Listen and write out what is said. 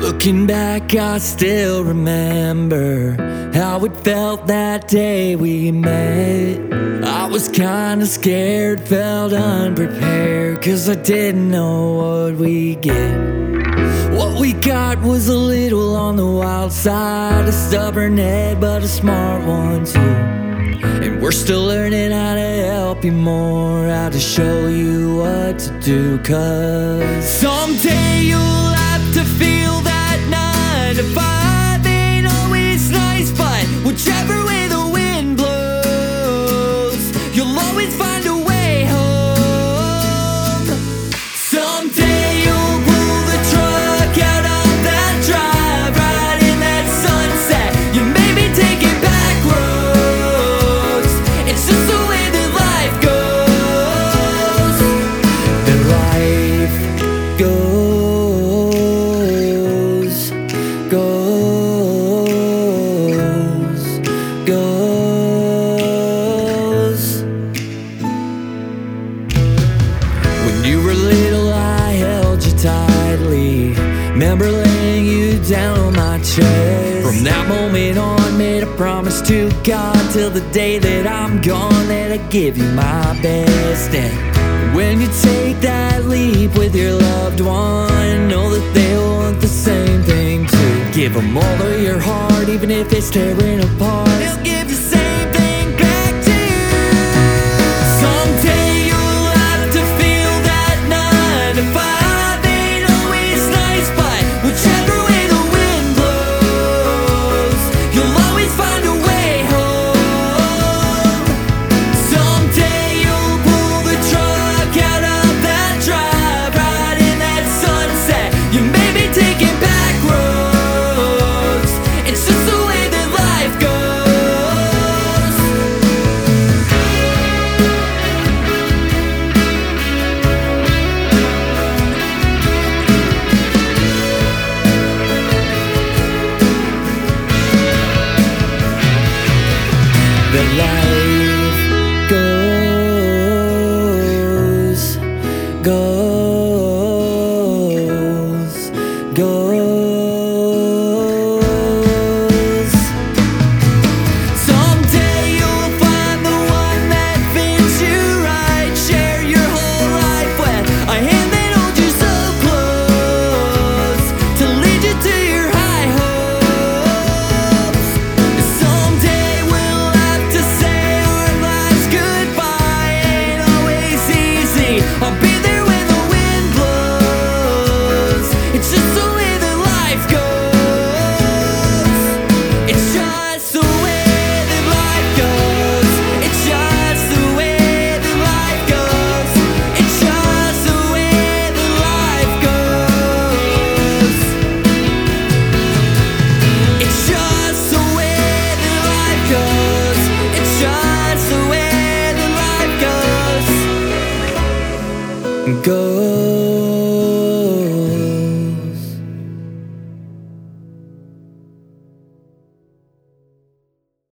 Looking back, I still remember how it felt that day we met. I was kinda scared, felt unprepared, 'cause I didn't know what we'd get. What we got was a little on the wild side, a stubborn head but a smart one too. And we're still learning how to help you more, how to show you what to do. 'Cause someday you'll have to feel that 9 to 5 ain't always nice, but whichever way the wind blows, you'll always find a way home. Someday you'll pull the truck out of that drive, right in that sunset. You maybe take it back roads. It's just the way that life goes. That life goes. When you were little, I held you tightly. Remember laying you down on my chest. From that moment on, made a promise to God, till the day that I'm gone, that I give you my best. And when you take that leap with your loved one, know that they'll want the same thing too. Give them all of your heart, even if it's tearing apart. They'll give the same thing back to you. Someday you'll have to feel that 9 to 5 ain't always nice, but whichever way the wind blows, you'll always find a way home. Someday you'll pull the truck out of that drive, right in that sunset. You maybe take it back roads. It's just the way that life goes. That life goes, goes. Someday you'll find the one that fits you right, share your whole life with a hand that holds you so close, to lead you to your high hopes. Someday we'll have to say our lives goodbye, ain't always easy. I'll be there when the wind blows. It's just the way that life goes. It's just the way that life goes. It's just the way that life goes. It's just the way that life goes. It's just the way that life goes. It's just the way that life goes. Goes.